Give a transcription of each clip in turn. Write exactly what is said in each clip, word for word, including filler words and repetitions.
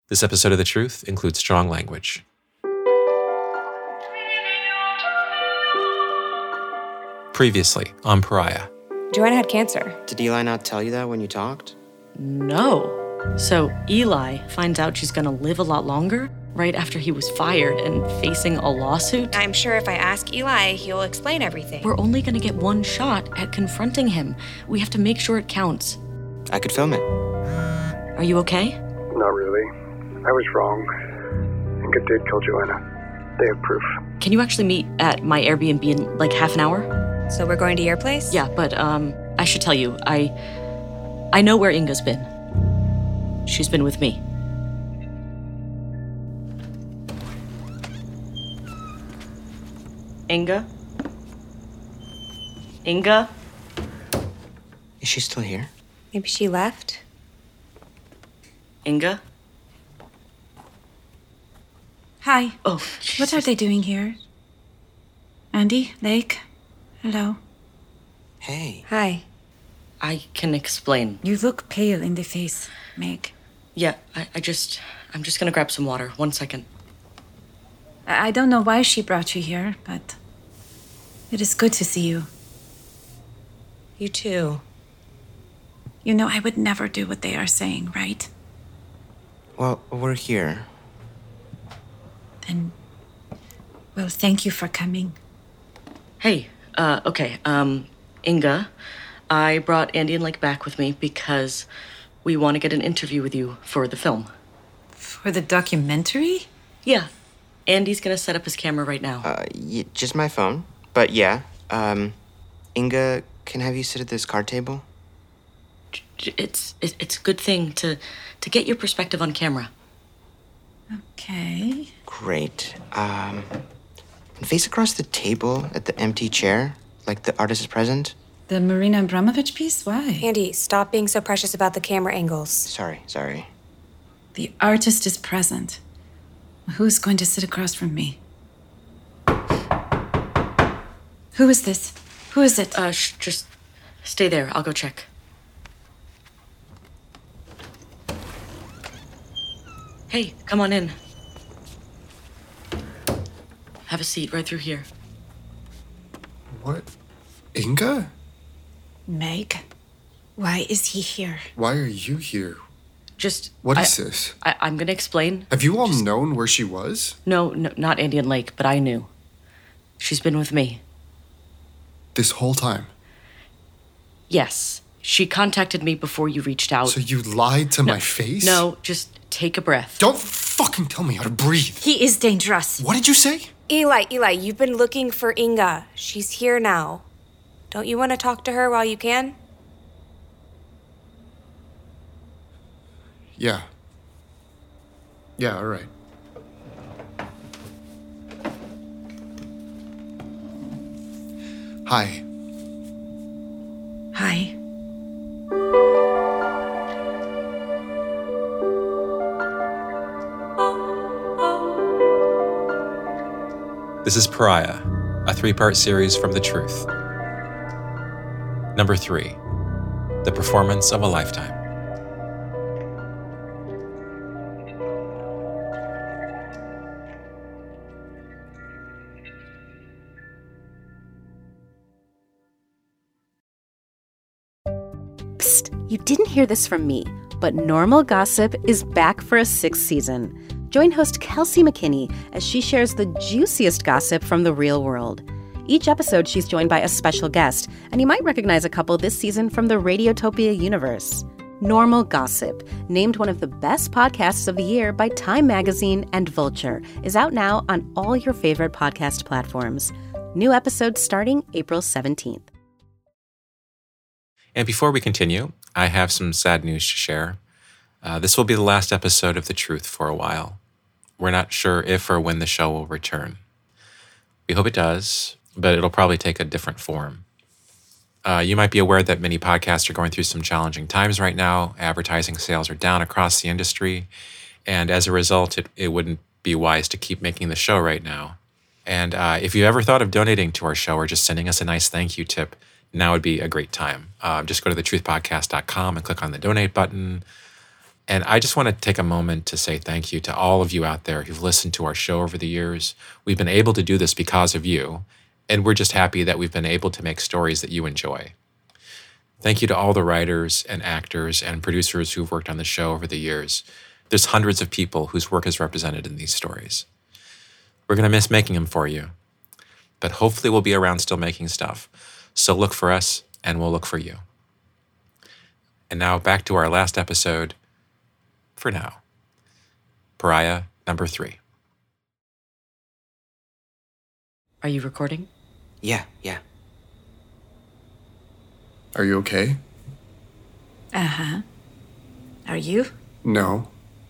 This episode of The Truth includes strong language. Previously on Pariah. Joanna had cancer. Did Eli not tell you that when you talked? No. So Eli finds out she's gonna live a lot longer right after he was fired and facing a lawsuit. I'm sure if I ask Eli, he'll explain everything. We're only gonna get one shot at confronting him. We have to make sure it counts. I could film it. Are you okay? Not really. I was wrong. Inga did kill Joanna. They have proof. Can you actually meet at my Airbnb in like half an hour? So we're going to your place? Yeah, but um, I should tell you, I, I know where Inga's been. She's been with me. Inga? Inga? Is she still here? Maybe she left? Inga? Hi. Oh, What are they doing here? Andy? Lake? Hello. Hey. Hi. I can explain. You look pale in the face, Meg. Yeah, I, I just, I'm just gonna grab some water. One second. I I don't know why she brought you here, but it is good to see you. You too. You know, I would never do what they are saying, right? Well, we're here. Then, well, thank you for coming. Hey, uh, okay, um, Inga, I brought Andy and Lake back with me because we want to get an interview with you for the film. For the documentary? Yeah, Andy's gonna set up his camera right now. Uh, y- just my phone. But yeah, um, Inga, can I have you sit at this card table? It's it- it's a good thing to to get your perspective on camera. Okay. Great. Um, face across the table at the empty chair, like the artist is present. The Marina Abramovich piece? Why? Andy, stop being so precious about the camera angles. Sorry, sorry. The artist is present. Who's going to sit across from me? Who is this? Who is it? Uh, sh- just stay there. I'll go check. Hey, come on in. Have a seat right through here. What? Inga? Meg. Why is he here? Why are you here? Just What I, is this? I, I'm gonna explain. Have you all known where she was? No, no, not Andy and Lake, but I knew. She's been with me. This whole time? Yes, she contacted me before you reached out. So you lied to my face? No, just take a breath. Don't fucking tell me how to breathe. He is dangerous. What did you say? Eli, Eli, you've been looking for Inga. She's here now. Don't you want to talk to her while you can? Yeah. Yeah, all right. Hi. Hi. This is Pariah, a three-part series from The Truth. Number three, The Performance of a Lifetime. Psst, you didn't hear this from me, but Normal Gossip is back for a sixth season. Join host Kelsey McKinney as she shares the juiciest gossip from the real world. Each episode, she's joined by a special guest, and you might recognize a couple this season from the Radiotopia universe. Normal Gossip, named one of the best podcasts of the year by Time Magazine and Vulture, is out now on all your favorite podcast platforms. New episodes starting April seventeenth. And before we continue, I have some sad news to share. Uh, this will be the last episode of The Truth for a while. We're not sure if or when the show will return. We hope it does, but it'll probably take a different form. Uh, you might be aware that many podcasts are going through some challenging times right now. Advertising sales are down across the industry, and as a result, it, it wouldn't be wise to keep making the show right now. And uh, if you ever thought of donating to our show or just sending us a nice thank you tip, now would be a great time. Uh, just go to the truth podcast dot com and click on the donate button. And I just want to take a moment to say thank you to all of you out there who've listened to our show over the years. We've been able to do this because of you, and we're just happy that we've been able to make stories that you enjoy. Thank you to all the writers and actors and producers who've worked on the show over the years. There's hundreds of people whose work is represented in these stories. We're going to miss making them for you, but hopefully we'll be around still making stuff. So look for us, and we'll look for you. And now back to our last episode, for now. Pariah number three. Are you recording? Yeah, yeah. Are you okay? Uh-huh. Are you? No.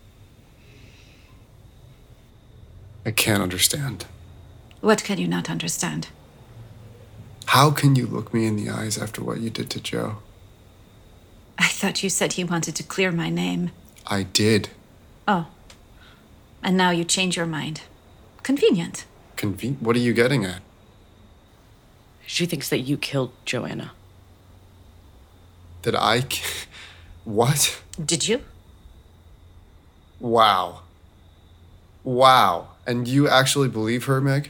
I can't understand. What can you not understand? How can you look me in the eyes after what you did to Joe? I thought you said you wanted to clear my name. I did. Oh. And now you change your mind. Convenient. Conven- what are you getting at? She thinks that you killed Joanna. That I... K- what? Did you? Wow. Wow. And you actually believe her, Meg?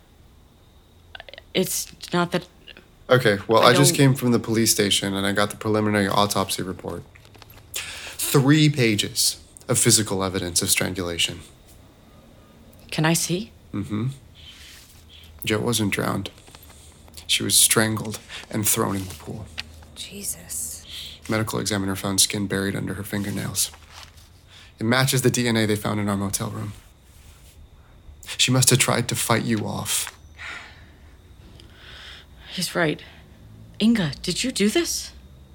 It's not that... Okay, well, I I, just don't- came from the police station and I got the preliminary autopsy report. Three pages of physical evidence of strangulation. Can I see? Mm-hmm. Jo wasn't drowned. She was strangled and thrown in the pool. Jesus. Medical examiner found skin buried under her fingernails. It matches the D N A they found in our motel room. She must have tried to fight you off. He's right. Inga, did you do this?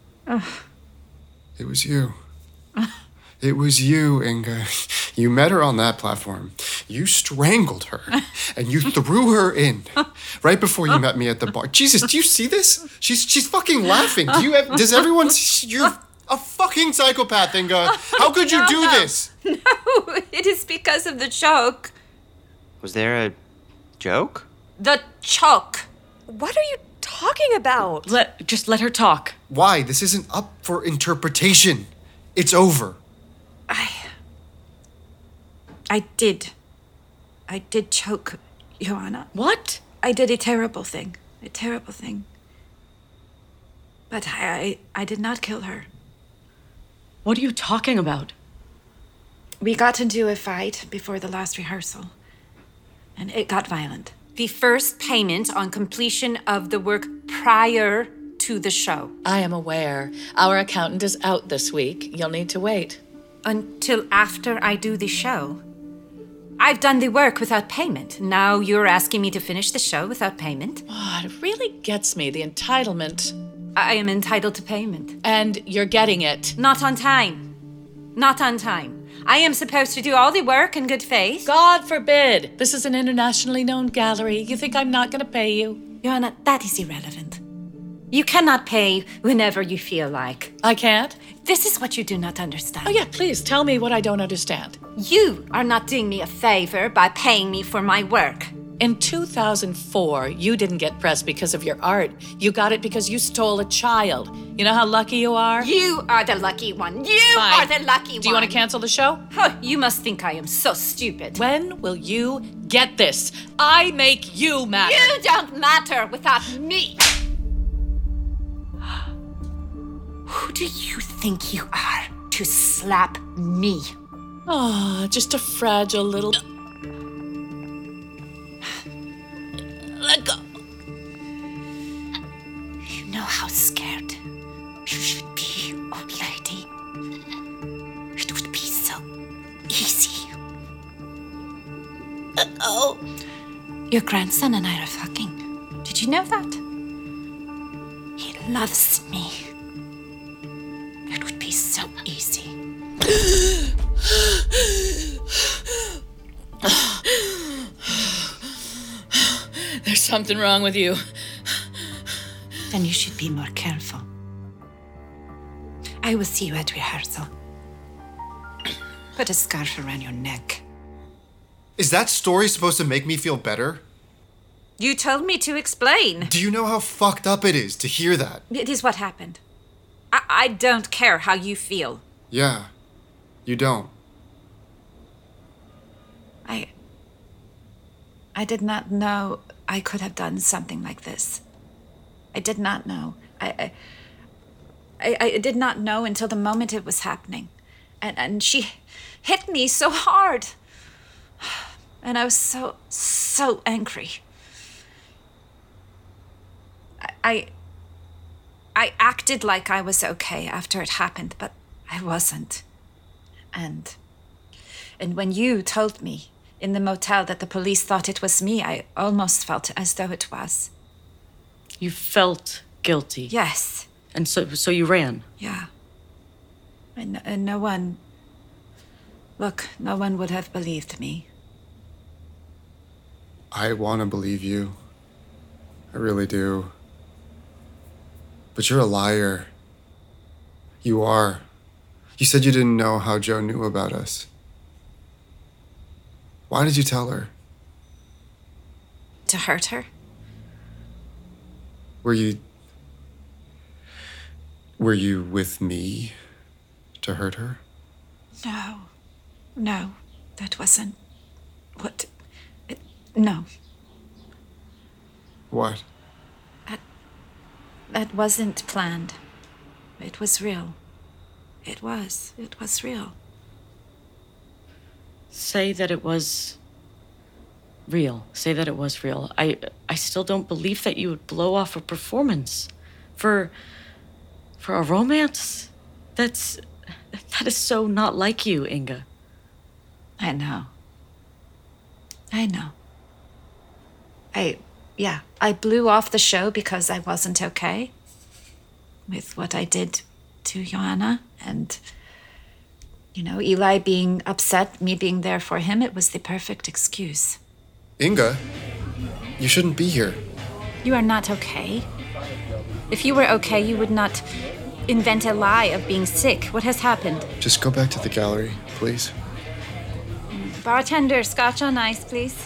It was you. It was you, Inga. You met her on that platform. You strangled her, and you threw her in right before you met me at the bar. Jesus, do you see this? She's she's fucking laughing. Do you have, does everyone see? You're a fucking psychopath, Inga. How could you do this? No, it is because of the choke. Was there a joke? The choke. What are you talking about? Let just let her talk. Why? This isn't up for interpretation. It's over. I... I did. I did choke Joanna. What? I did a terrible thing. A terrible thing. But I, I, I did not kill her. What are you talking about? We got into a fight before the last rehearsal, and it got violent. The first payment on completion of the work prior to the show. I am aware. Our accountant is out this week. You'll need to wait. Until after I do the show. I've done the work without payment. Now you're asking me to finish the show without payment? Oh, it really gets me, the entitlement. I am entitled to payment. And you're getting it. Not on time. Not on time. I am supposed to do all the work in good faith. God forbid. This is an internationally known gallery. You think I'm not going to pay you? Joanna, that is irrelevant. You cannot pay whenever you feel like. I can't? This is what you do not understand. Oh, yeah, please tell me what I don't understand. You are not doing me a favor by paying me for my work. In two thousand four, you didn't get press because of your art. You got it because you stole a child. You know how lucky you are? You are the lucky one. You Fine. are the lucky one. Do you want to cancel the show? Huh, you must think I am so stupid. When will you get this? I make you matter. You don't matter without me. Who do you think you are to slap me? Oh, just a fragile little... Let go. You know how scared you should be, old lady. It would be so easy. Oh. Your grandson and I are fucking. Did you know that? He loves me. It would be so easy. There's something wrong with you. Then you should be more careful. I will see you at rehearsal. Put a scarf around your neck. Is that story supposed to make me feel better? You told me to explain. Do you know how fucked up it is to hear that? It is what happened. I, I don't care how you feel. Yeah. You don't. I... I did not know I could have done something like this. I did not know. I... I, I did not know until the moment it was happening. And, and she hit me so hard. And I was so, so angry. I, I, I acted like I was okay after it happened, but I wasn't. And, and when you told me in the motel that the police thought it was me, I almost felt as though it was. You felt guilty? Yes. And so, so you ran? Yeah. And, and no one... Look, no one would have believed me. I want to believe you. I really do. But you're a liar. You are. You said you didn't know how Joe knew about us. Why did you tell her? To hurt her? Were you... Were you with me to hurt her? No. No. That wasn't... What... It, no. What? That... That wasn't planned. It was real. It was. It was real. Say that it was... real. Say that it was real. I... I still don't believe that you would blow off a performance. For... For a romance? That's... That is so not like you, Inga. I know. I know. I... Yeah, I blew off the show because I wasn't okay with what I did to Joanna. And, you know, Eli being upset, me being there for him, it was the perfect excuse. Inga, you shouldn't be here. You are not okay. If you were okay, you would not invent a lie of being sick. What has happened? Just go back to the gallery, please. Bartender, scotch on ice, please.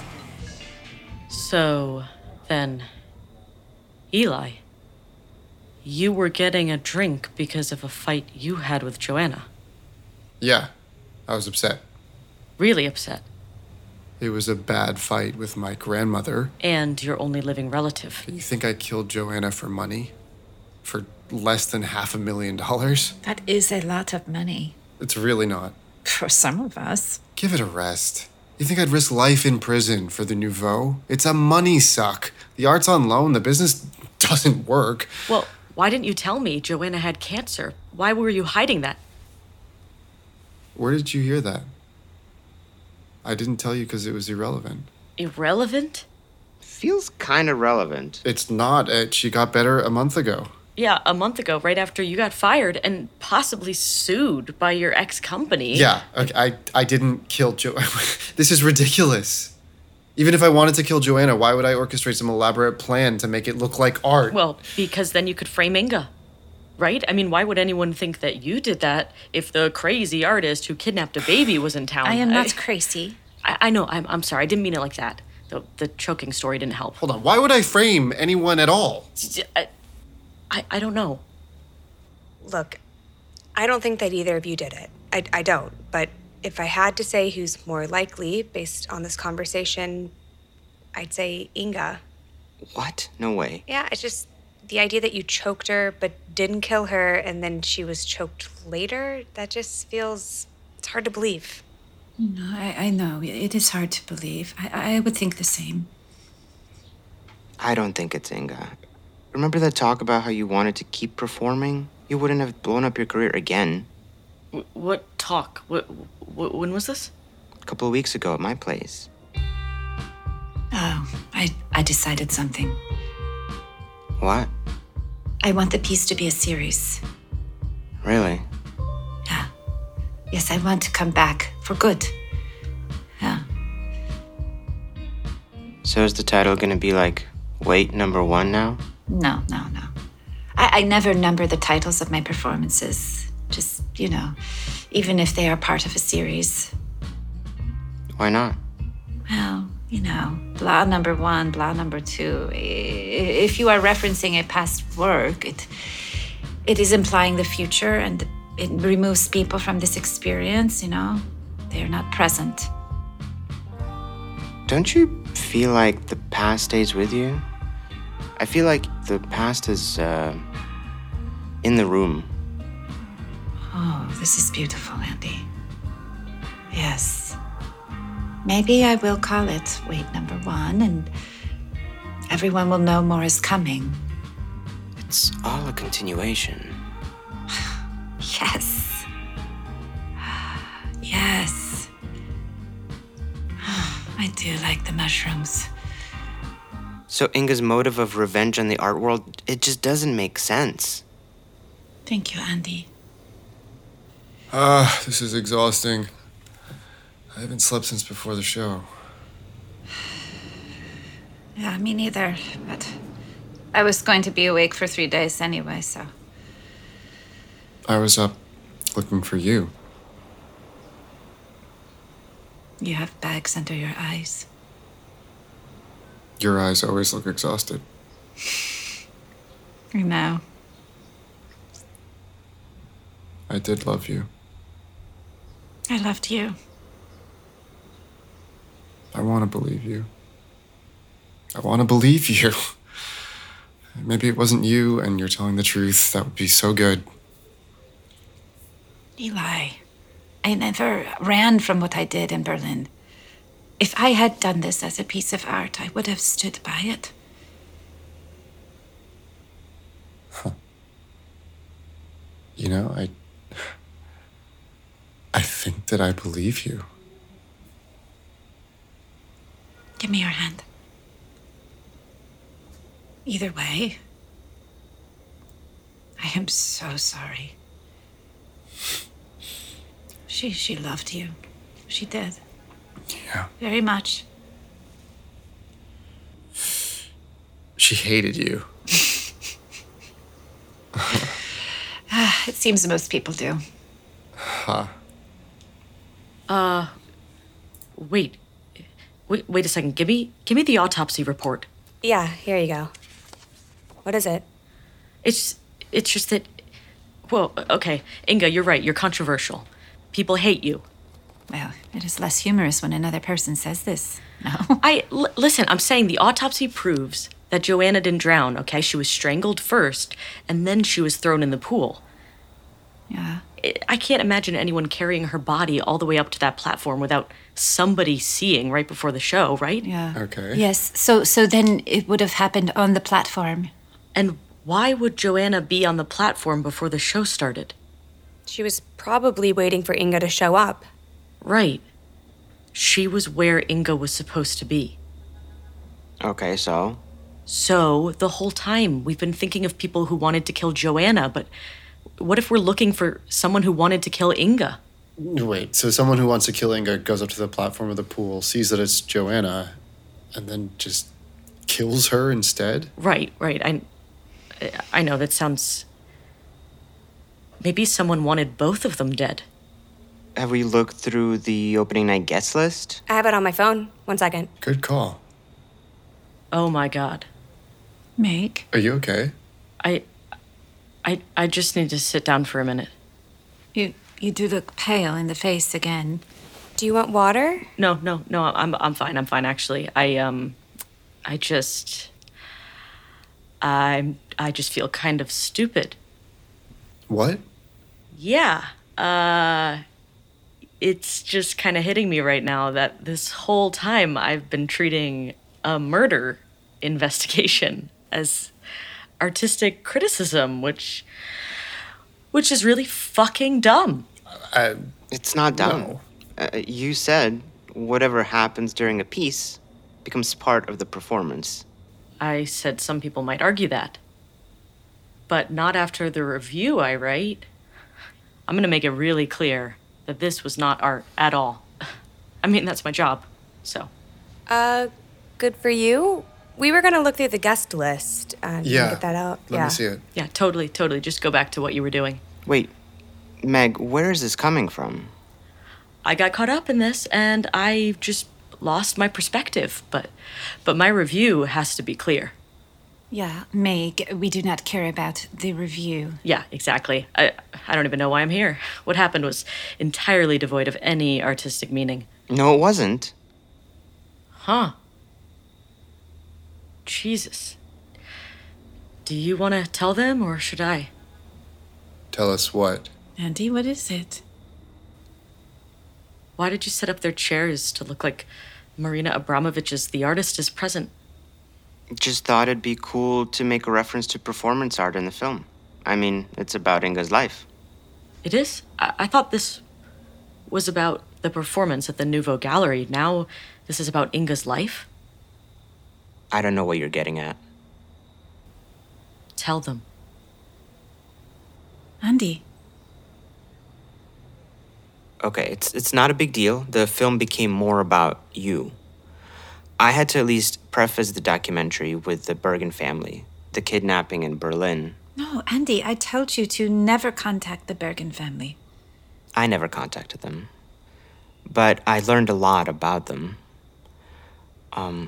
So, then, Eli, you were getting a drink because of a fight you had with Joanna. Yeah, I was upset. Really upset. It was a bad fight with my grandmother. And your only living relative. You think I killed Joanna for money? For less than half a million dollars? That is a lot of money. It's really not. For some of us. Give it a rest. You think I'd risk life in prison for the Nouveau? It's a money suck. The art's on loan. The business doesn't work. Well, why didn't you tell me Joanna had cancer? Why were you hiding that? Where did you hear that? I didn't tell you because it was irrelevant. Irrelevant? Feels kind of relevant. It's not. Uh, she got better a month ago. Yeah, a month ago, right after you got fired and possibly sued by your ex-company. Yeah, okay, I, I didn't kill Jo... This is ridiculous. Even if I wanted to kill Joanna, why would I orchestrate some elaborate plan to make it look like art? Well, because then you could frame Inga, right? I mean, why would anyone think that you did that if the crazy artist who kidnapped a baby was in town? I am not I, crazy. I, I know, I'm, I'm sorry, I didn't mean it like that. The, the choking story didn't help. Hold on, why would I frame anyone at all? I, I, I don't know. Look, I don't think that either of you did it. I, I don't. But if I had to say who's more likely, based on this conversation, I'd say Inga. What? No way. Yeah, it's just the idea that you choked her but didn't kill her and then she was choked later, that just feels... it's hard to believe. No, I, I know. It is hard to believe. I, I would think the same. I don't think it's Inga. Remember that talk about how you wanted to keep performing? You wouldn't have blown up your career again. W- what talk? What, what? When was this? A couple of weeks ago at my place. Oh, I, I decided something. What? I want the piece to be a series. Really? Yeah. Yes, I want to come back for good. Yeah. So is the title gonna be like, Wait, number one now? No, no, no. I, I never number the titles of my performances. Just, you know, even if they are part of a series. Why not? Well, you know, blah number one, blah number two. If you are referencing a past work, it it is implying the future, and it removes people from this experience, you know? They're not present. Don't you feel like the past stays with you? I feel like the past is uh, in the room. Oh, this is beautiful, Andy. Yes. Maybe I will call it wait number one, and everyone will know more is coming. It's all a continuation. Yes. Yes. I do like the mushrooms. So Inga's motive of revenge on the art world, it just doesn't make sense. Thank you, Andy. Ah, this is exhausting. I haven't slept since before the show. Yeah, me neither, but I was going to be awake for three days anyway, so. I was up looking for you. You have bags under your eyes. Your eyes always look exhausted. I know. I did love you. I loved you. I want to believe you. I want to believe you. Maybe it wasn't you and you're telling the truth. That would be so good. Eli, I never ran from what I did in Berlin. If I had done this as a piece of art, I would have stood by it. Huh. You know, I... I think that I believe you. Give me your hand. Either way, I am so sorry. She she loved you. She did. Yeah. Very much. She hated you. It seems most people do. Huh. Uh, wait. Wait, wait a second. Give me, give me the autopsy report. Yeah, here you go. What is it? It's, it's just that, well, okay, Inga, you're right. You're controversial. People hate you. Well, it is less humorous when another person says this. No. I l- listen. I'm saying the autopsy proves that Joanna didn't drown. Okay, she was strangled first, and then she was thrown in the pool. Yeah. I can't imagine anyone carrying her body all the way up to that platform without somebody seeing right before the show, right? Yeah. Okay. Yes. So so then it would have happened on the platform. And why would Joanna be on the platform before the show started? She was probably waiting for Inga to show up. Right. She was where Inga was supposed to be. Okay, so? So, the whole time, we've been thinking of people who wanted to kill Joanna, but what if we're looking for someone who wanted to kill Inga? Wait, so someone who wants to kill Inga goes up to the platform of the pool, sees that it's Joanna, and then just kills her instead? Right, right. I, I know that sounds... Maybe someone wanted both of them dead. Have we looked through the opening night guest list? I have it on my phone. One second. Good call. Oh my god. Meg? Are you okay? I... I, I just need to sit down for a minute. You you do look pale in the face again. Do you want water? No, no, no, I'm I'm fine. I'm fine actually. I um I just I I just feel kind of stupid. What? Yeah. Uh it's just kind of hitting me right now that this whole time I've been treating a murder investigation as artistic criticism, which which is really fucking dumb. I, It's not dumb. No. Uh, you said whatever happens during a piece becomes part of the performance. I said some people might argue that. But not after the review I write. I'm gonna make it really clear that this was not art at all. I mean, that's my job, so. Uh, good for you. We were gonna look through the guest list and yeah. get that out. Let yeah. me see it. Yeah, totally, totally. Just go back to what you were doing. Wait, Meg, where is this coming from? I got caught up in this and I just lost my perspective, but but my review has to be clear. Yeah, Meg, we do not care about the review. Yeah, exactly. I, I don't even know why I'm here. What happened was entirely devoid of any artistic meaning. No, it wasn't. Huh. Jesus. Do you want to tell them, or should I? Tell us what? Andy, what is it? Why did you set up their chairs to look like Marina Abramovich's The Artist is Present? Just thought it'd be cool to make a reference to performance art in the film. I mean, it's about Inga's life. It is? I, I thought this was about the performance at the Nouveau Gallery. Now this is about Inga's life? I don't know what you're getting at. Tell them. Andy. Okay, it's it's not a big deal. The film became more about you. I had to at least preface the documentary with the Bergen family, the kidnapping in Berlin. No, Andy, I told you to never contact the Bergen family. I never contacted them. But I learned a lot about them. Um,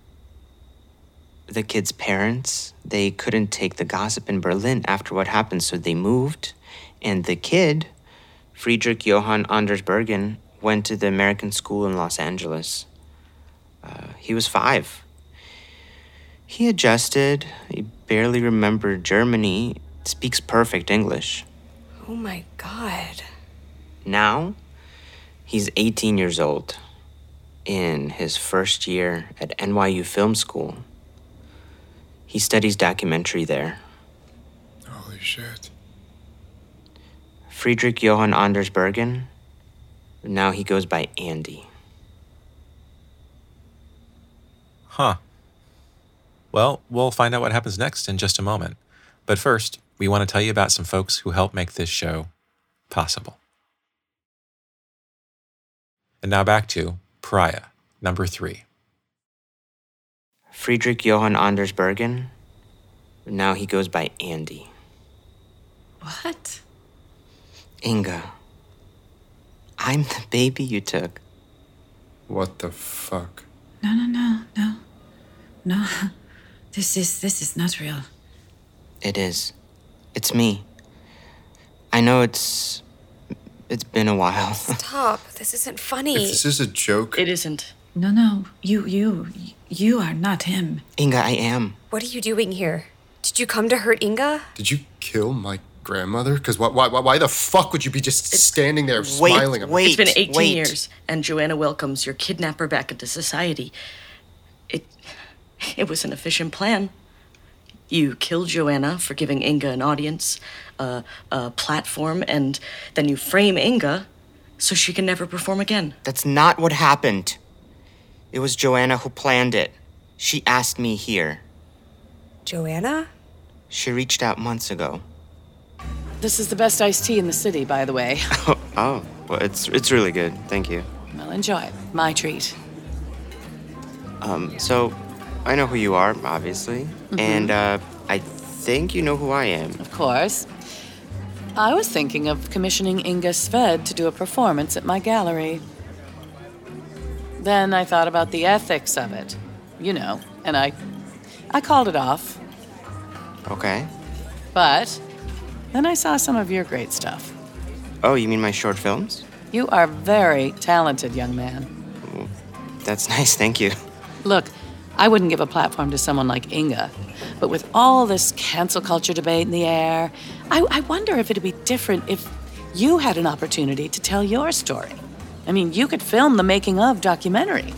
the kids' parents, they couldn't take the gossip in Berlin after what happened, so they moved. And the kid, Friedrich Johann Anders Bergen, went to the American school in Los Angeles. Uh, he was five. He adjusted. He barely remembered Germany. Speaks perfect English. Oh my God. Now, he's eighteen years old, in his first year at N Y U Film School. He studies documentary there. Holy shit. Friedrich Johann Anders Bergen. Now he goes by Andy. Huh. Well, we'll find out what happens next in just a moment. But first, we want to tell you about some folks who help make this show possible. And now back to Pariah, number three. Friedrich Johann Anders Bergen. Now he goes by Andy. What? Inga. I'm the baby you took. What the fuck? No, no, no, no. No. This is this is not real. It is. It's me. I know it's... It's been a while. Stop. This isn't funny. If this is a joke... It isn't. No, no. You you you are not him. Inga, I am. What are you doing here? Did you come to hurt Inga? Did you kill my grandmother? Because why, why, why the fuck would you be just standing there Wait, smiling at me? wait, It's been eighteen wait. years, and Joanna welcomes your kidnapper back into society. It, it was an efficient plan. You killed Joanna for giving Inga an audience, uh, a platform, and then you frame Inga so she can never perform again. That's not what happened. It was Joanna who planned it. She asked me here. Joanna? She reached out months ago. This is the best iced tea in the city, by the way. Oh, oh well, it's it's really good. Thank you. Well, enjoy. My treat. Um, so, I know who you are, obviously. Mm-hmm. And, uh, I think you know who I am. Of course. I was thinking of commissioning Inga Sved to do a performance at my gallery. Then I thought about the ethics of it, you know, and I, I called it off. Okay. But then I saw some of your great stuff. Oh, you mean my short films? You are very talented, young man. That's nice, thank you. Look, I wouldn't give a platform to someone like Inga, but with all this cancel culture debate in the air, I, I wonder if it'd be different if you had an opportunity to tell your story. I mean, you could film the making of documentary.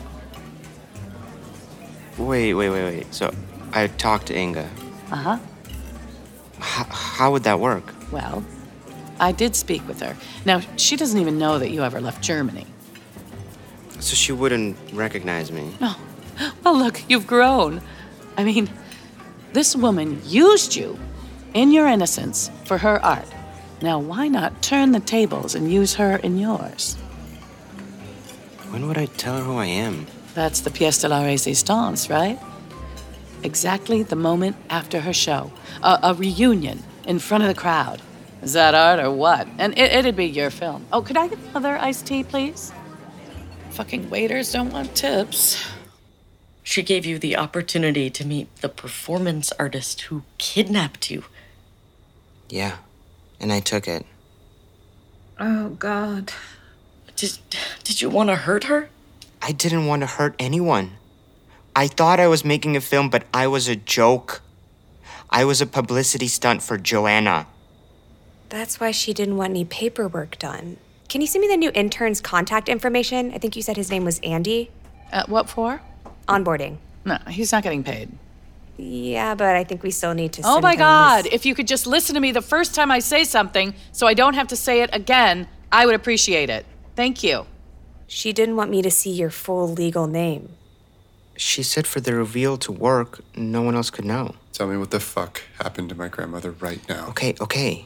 Wait, wait, wait, wait. So, I talked to Inga. Uh-huh. H- how would that work? Well, I did speak with her. Now, she doesn't even know that you ever left Germany. So she wouldn't recognize me? No. Well, look, you've grown. I mean, this woman used you in your innocence for her art. Now, why not turn the tables and use her in yours? When would I tell her who I am? That's the pièce de la résistance, right? Exactly the moment after her show. A, a reunion in front of the crowd. Is that art or what? And it, it'd be your film. Oh, could I get another iced tea, please? Fucking waiters don't want tips. She gave you the opportunity to meet the performance artist who kidnapped you. Yeah, and I took it. Oh, God. Did, did you want to hurt her? I didn't want to hurt anyone. I thought I was making a film, but I was a joke. I was a publicity stunt for Joanna. That's why she didn't want any paperwork done. Can you send me the new intern's contact information? I think you said his name was Andy. Uh, what for? Onboarding. No, he's not getting paid. Yeah, but I think we still need to Oh send my him God, his- if you could just listen to me the first time I say something so I don't have to say it again, I would appreciate it. Thank you. She didn't want me to see your full legal name. She said for the reveal to work, no one else could know. Tell me what the fuck happened to my grandmother right now. Okay, okay.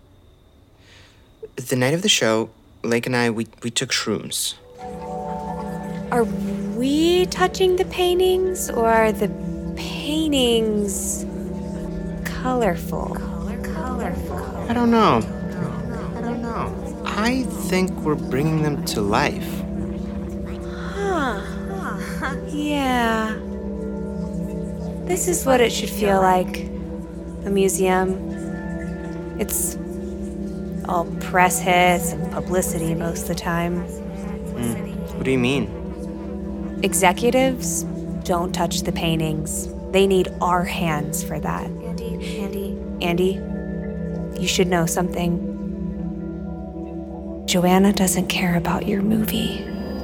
The night of the show, Lake and I, we, we took shrooms. Are we touching the paintings, or are the paintings colorful? Color, colorful. I don't know. I don't know. I think we're bringing them to life. Huh. Yeah. This is what it should feel like. A museum. It's all press hits and publicity most of the time. Mm. What do you mean? Executives don't touch the paintings. They need our hands for that. Andy, Andy. Andy, you should know something. Joanna doesn't care about your movie.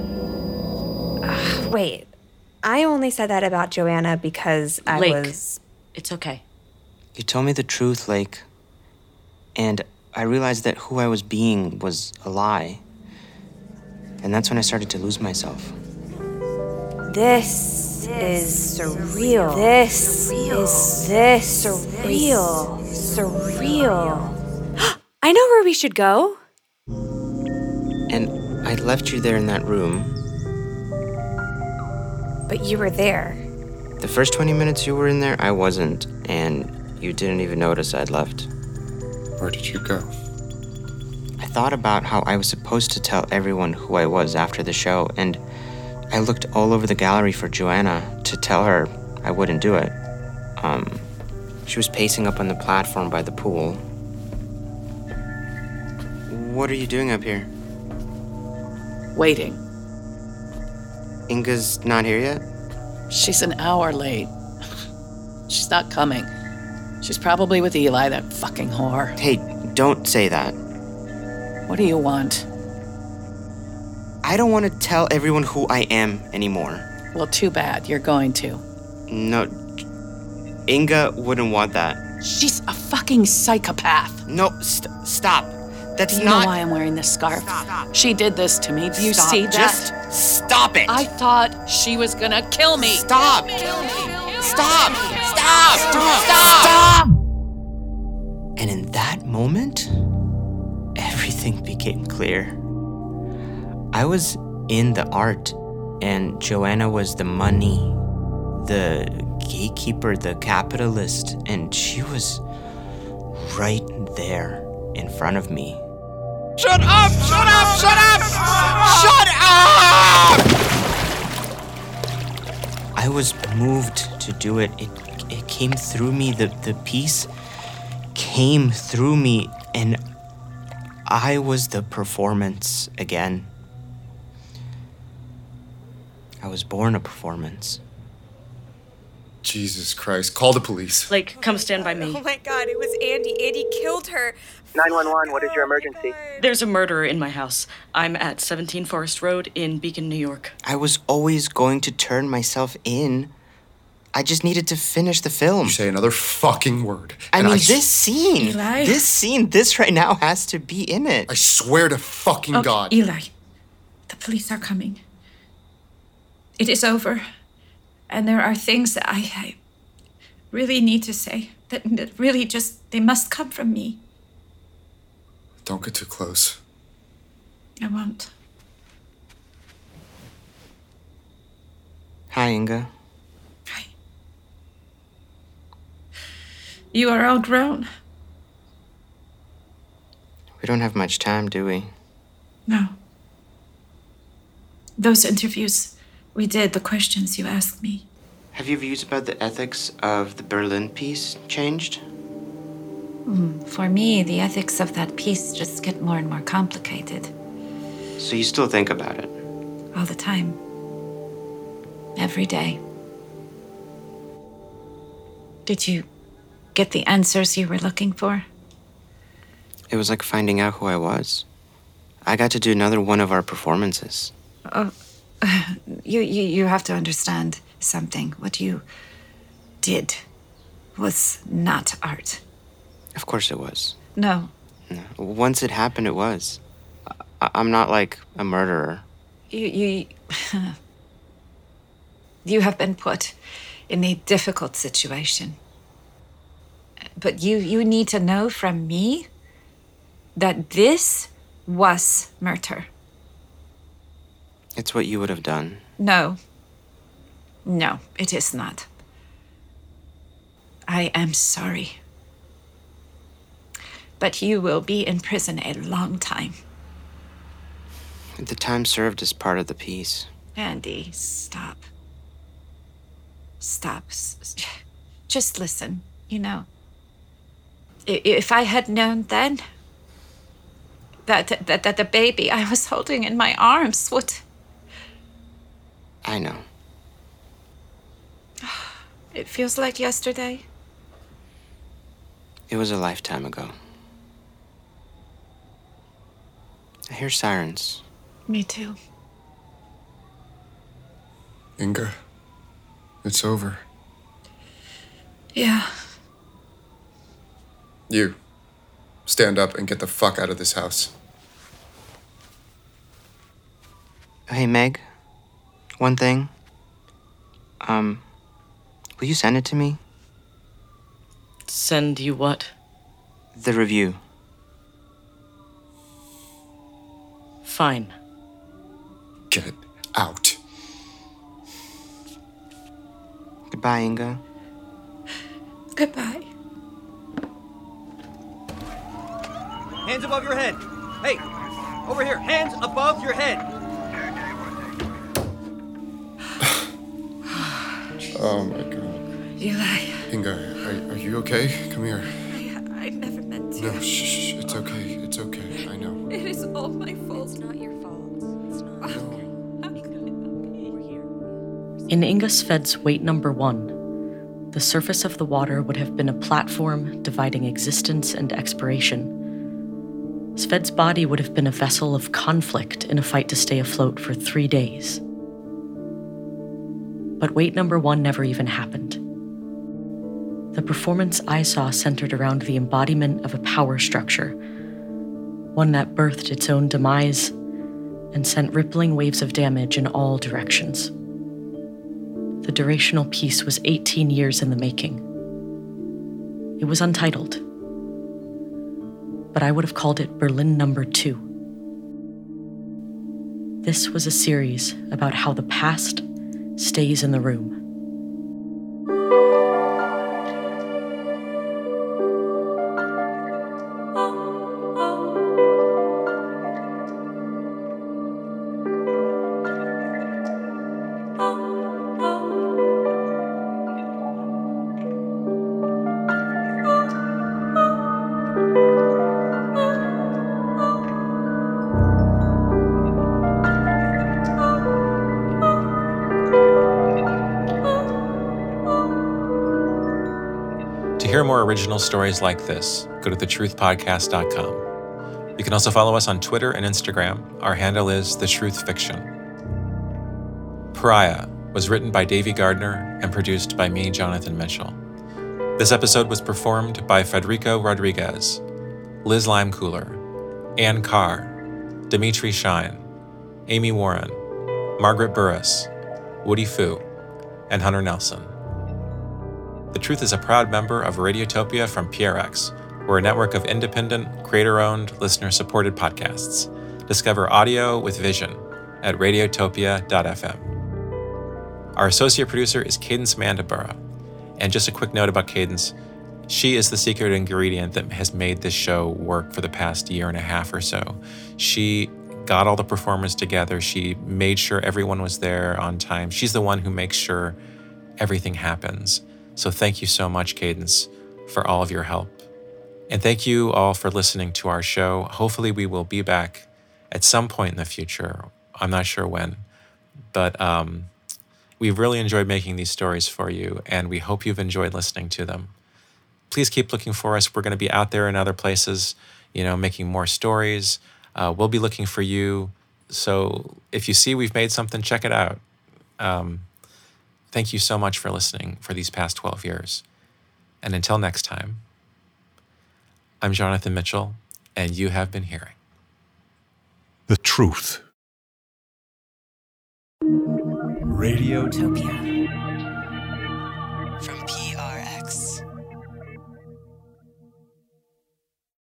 Ugh, wait, I only said that about Joanna because I Lake, was... It's okay. You told me the truth, Lake. And I realized that who I was being was a lie. And that's when I started to lose myself. This is surreal. This is this surreal. Surreal. I know where we should go. And I left you there in that room. But you were there. The first twenty minutes you were in there, I wasn't. And you didn't even notice I'd left. Where did you go? I thought about how I was supposed to tell everyone who I was after the show, and I looked all over the gallery for Joanna to tell her I wouldn't do it. Um, she was pacing up on the platform by the pool. What are you doing up here? Waiting. Inga's not here yet? She's an hour late. She's not coming. She's probably with Eli, that fucking whore. Hey, don't say that. What do you want? I don't want to tell everyone who I am anymore. Well, too bad. You're going to. No, Inga wouldn't want that. She's a fucking psychopath. No, st- stop. That's Do you not... know why I'm wearing this scarf? Stop. She did this to me. Do you Stop. see that? Just stop it. I thought she was gonna kill me. Stop. Kill me. Stop. Stop. Stop. Stop. And in that moment, everything became clear. I was in the art, and Joanna was the money, the gatekeeper, the capitalist, and she was right there in front of me. Shut up! Shut up! Shut up! Shut up! I was moved to do it. It it came through me. The, the piece came through me, and I was the performance again. I was born a performance. Jesus Christ. Call the police. Lake, come stand by me. Oh my God, it was Andy. Andy killed her. nine one one, what is your emergency? There's a murderer in my house. I'm at seventeen Forest Road in Beacon, New York. I was always going to turn myself in. I just needed to finish the film. You say another fucking word. I and mean, I this s- scene, Eli? this scene, this right now has to be in it. I swear to fucking Okay, God. Eli, the police are coming. It is over. And there are things that I, I really need to say. That, that really just, they must come from me. Don't get too close. I won't. Hi, Inga. Hi. You are all grown. We don't have much time, do we? No. Those interviews we did, the questions you asked me, Have your views about the ethics of the Berlin piece changed? Mm, For me, the ethics of that piece just get more and more complicated So you still think about it? all the time. Every day. Did you get the answers you were looking for? It was like finding out who I was. I got to do another one of our performances. Oh, you, you, you have to understand something. What you did was not art. Of course it was. No. No. Once it happened, it was. I- I'm not like a murderer. You, you, you have been put in a difficult situation. But you, you need to know from me that this was murder. It's what you would have done. No. No, it is not. I am sorry. But you will be in prison a long time. The time served as part of the piece. Andy, stop. Stop. S- s- Just listen, you know. I- If I had known then that, that, that the baby I was holding in my arms would... I know. It feels like yesterday. It was a lifetime ago. I hear sirens. Me too. Inga, it's over. Yeah. You, stand up and get the fuck out of this house. Hey, Meg. One thing. Um, will you send it to me? Send you what? The review. Fine. Get out. Goodbye, Inga. Goodbye. Hands above your head. Hey, over here. Hands above your head. Oh my god. Eli, Inga, are, are you okay? Come here. I, I never meant to. No, shh, shh, it's okay. It's okay. I know. It is all my fault. It's not your fault. It's not. How could it not be? We're here. In Inga Sved's weight number one, the surface of the water would have been a platform dividing existence and expiration. Sved's body would have been a vessel of conflict in a fight to stay afloat for three days. But weight number one never even happened. The performance I saw centered around the embodiment of a power structure, one that birthed its own demise and sent rippling waves of damage in all directions. The durational piece was eighteen years in the making. It was untitled, but I would have called it Berlin Number Two. This was a series about how the past stays in the room. To hear more original stories like this, go to the truth podcast dot com. You can also follow us on Twitter and Instagram. Our handle is The Truth Fiction. Pariah was written by Davey Gardner and produced by me, Jonathan Mitchell. This episode was performed by Federico Rodriguez, Liz Limecooler, Ann Carr, Dimitri Shine, Amy Warren, Margaret Burris, Woody Fu, and Hunter Nelson. The Truth is a proud member of Radiotopia from P R X. We're a network of independent, creator-owned, listener-supported podcasts. Discover audio with vision at radiotopia dot f m. Our associate producer is Cadence Mandabura. And just a quick note about Cadence. She is the secret ingredient that has made this show work for the past year and a half or so. She got all the performers together. She made sure everyone was there on time. She's the one who makes sure everything happens. So thank you so much, Cadence, for all of your help. And thank you all for listening to our show. Hopefully we will be back at some point in the future. I'm not sure when, but um, we've really enjoyed making these stories for you, and we hope you've enjoyed listening to them. Please keep looking for us. We're going to be out there in other places, you know, making more stories. Uh, we'll be looking for you. So if you see we've made something, check it out. Um, thank you so much for listening for these past twelve years. And until next time, I'm Jonathan Mitchell, and you have been hearing The Truth. Radiotopia.